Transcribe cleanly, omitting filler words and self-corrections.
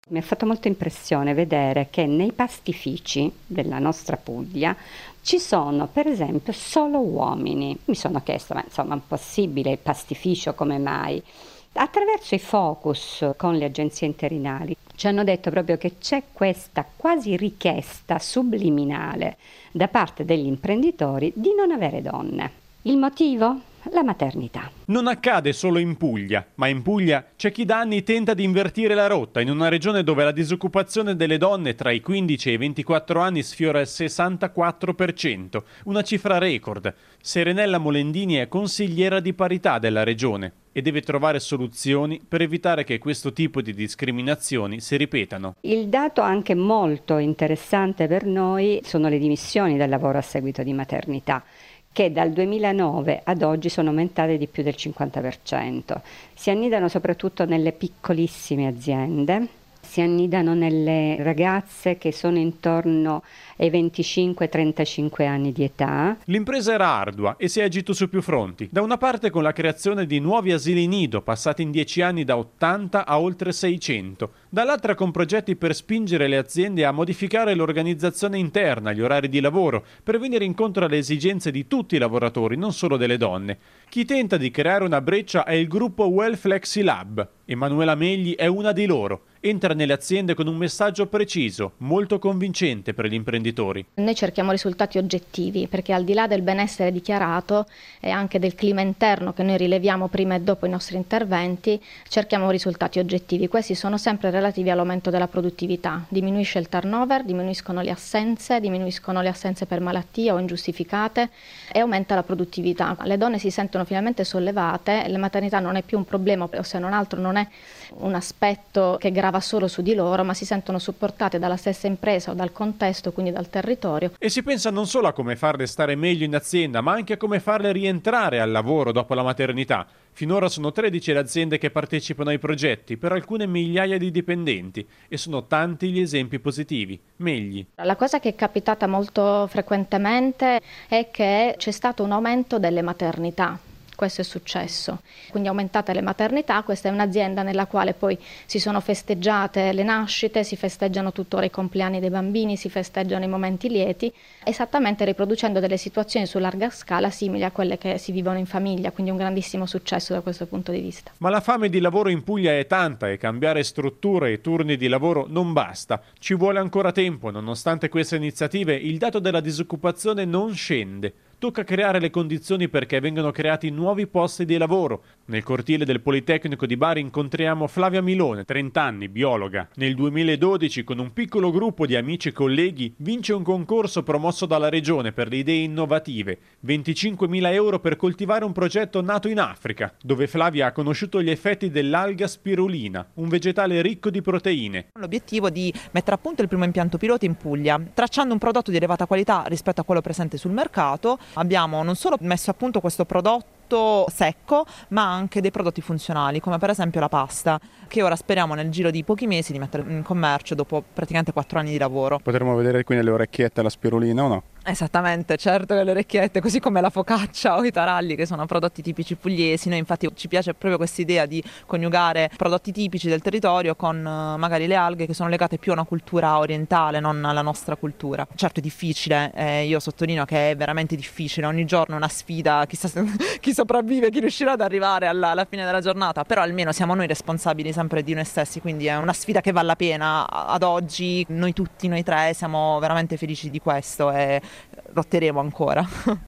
Mi ha fatto molta impressione vedere che nei pastifici della nostra Puglia ci sono per esempio solo uomini. Mi sono chiesta, ma insomma, è possibile il pastificio come mai? Attraverso i focus con le agenzie interinali ci hanno detto proprio che c'è questa quasi richiesta subliminale da parte degli imprenditori di non avere donne. Il motivo? La maternità. Non accade solo in Puglia, ma in Puglia c'è chi da anni tenta di invertire la rotta in una regione dove la disoccupazione delle donne tra i 15 e i 24 anni sfiora il 64%, una cifra record. Serenella Molendini è consigliera di parità della regione e deve trovare soluzioni per evitare che questo tipo di discriminazioni si ripetano. Il dato anche molto interessante per noi sono le dimissioni dal lavoro a seguito di maternità, che dal 2009 ad oggi sono aumentate di più del 50%. Si annidano soprattutto nelle piccolissime aziende, si annidano nelle ragazze che sono intorno ai 25-35 anni di età. L'impresa era ardua e si è agito su più fronti. Da una parte con la creazione di nuovi asili nido, passati in 10 anni da 80 a oltre 600. Dall'altra con progetti per spingere le aziende a modificare l'organizzazione interna, gli orari di lavoro, per venire incontro alle esigenze di tutti i lavoratori, non solo delle donne. Chi tenta di creare una breccia è il gruppo Well Flexi Lab. Emanuela Megli è una di loro. Entra nelle aziende con un messaggio preciso, molto convincente per gli imprenditori. Noi cerchiamo risultati oggettivi, perché al di là del benessere dichiarato e anche del clima interno che noi rileviamo prima e dopo i nostri interventi, cerchiamo risultati oggettivi. Questi sono sempre relativi all'aumento della produttività. Diminuisce il turnover, diminuiscono le assenze per malattie o ingiustificate e aumenta la produttività. Le donne si sentono finalmente sollevate, la maternità non è più un problema, o se non altro non è un aspetto che grava solo su di loro, ma si sentono supportate dalla stessa impresa o dal contesto, quindi dal territorio. E si pensa non solo a come farle stare meglio in azienda, ma anche a come farle rientrare al lavoro dopo la maternità. Finora sono 13 le aziende che partecipano ai progetti, per alcune migliaia di dipendenti, e sono tanti gli esempi positivi. Megli. La cosa che è capitata molto frequentemente è che c'è stato un aumento delle maternità. Questo è successo, quindi aumentate le maternità. Questa è un'azienda nella quale poi si sono festeggiate le nascite, si festeggiano tuttora i compleanni dei bambini, si festeggiano i momenti lieti, esattamente riproducendo delle situazioni su larga scala simili a quelle che si vivono in famiglia, quindi un grandissimo successo da questo punto di vista. Ma la fame di lavoro in Puglia è tanta e cambiare strutture e turni di lavoro non basta. Ci vuole ancora tempo, nonostante queste iniziative il dato della disoccupazione non scende. Tocca creare le condizioni perché vengano creati nuovi posti di lavoro. Nel cortile del Politecnico di Bari incontriamo Flavia Milone, 30 anni, biologa. Nel 2012, con un piccolo gruppo di amici e colleghi, vince un concorso promosso dalla Regione per le idee innovative. 25.000 euro per coltivare un progetto nato in Africa, dove Flavia ha conosciuto gli effetti dell'alga spirulina, un vegetale ricco di proteine. L'obiettivo è di mettere a punto il primo impianto pilota in Puglia, tracciando un prodotto di elevata qualità rispetto a quello presente sul mercato. Abbiamo non solo messo a punto questo prodotto secco, ma anche dei prodotti funzionali, come per esempio la pasta, che ora speriamo nel giro di pochi mesi di mettere in commercio dopo praticamente 4 anni di lavoro. Potremmo vedere qui nelle orecchiette la spirulina o no? Esattamente, certo, che le orecchiette, così come la focaccia o i taralli, che sono prodotti tipici pugliesi. Noi infatti ci piace proprio questa idea di coniugare prodotti tipici del territorio con magari le alghe, che sono legate più a una cultura orientale, non alla nostra cultura. Certo è difficile, io sottolineo che è veramente difficile, ogni giorno è una sfida, chi sopravvive, chi riuscirà ad arrivare alla fine della giornata, però almeno siamo noi responsabili sempre di noi stessi, quindi è una sfida che vale la pena. Ad oggi noi tutti, noi tre, siamo veramente felici di questo e lotteremo ancora.